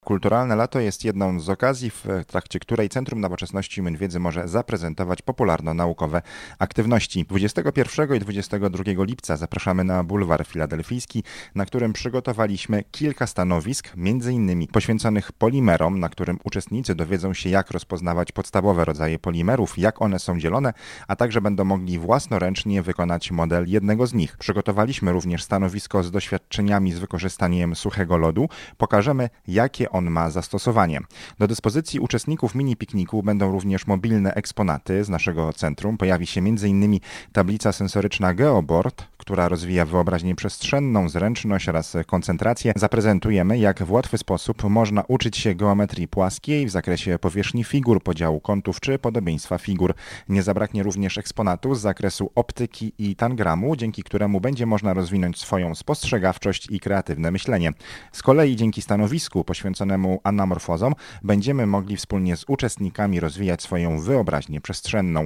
Kulturalne Lato jest jedną z okazji, w trakcie której Centrum Nowoczesności i Młyn Wiedzy może zaprezentować popularno-naukowe aktywności. 21 i 22 lipca zapraszamy na Bulwar Filadelfijski, na którym przygotowaliśmy kilka stanowisk, m.in. poświęconych polimerom, na którym uczestnicy dowiedzą się, jak rozpoznawać podstawowe rodzaje polimerów, jak one są dzielone, a także będą mogli własnoręcznie wykonać model jednego z nich. Przygotowaliśmy również stanowisko z doświadczeniami z wykorzystaniem suchego lodu. Pokażemy, jakie on ma zastosowanie. Do dyspozycji uczestników mini-pikniku będą również mobilne eksponaty z naszego centrum. Pojawi się m.in. tablica sensoryczna Geoboard, która rozwija wyobraźnię przestrzenną, zręczność oraz koncentrację. Zaprezentujemy, jak w łatwy sposób można uczyć się geometrii płaskiej w zakresie powierzchni figur, podziału kątów czy podobieństwa figur. Nie zabraknie również eksponatu z zakresu optyki i tangramu, dzięki któremu będzie można rozwinąć swoją spostrzegawczość i kreatywne myślenie. Z kolei dzięki stanowisku poświęconemu anamorfozom będziemy mogli wspólnie z uczestnikami rozwijać swoją wyobraźnię przestrzenną.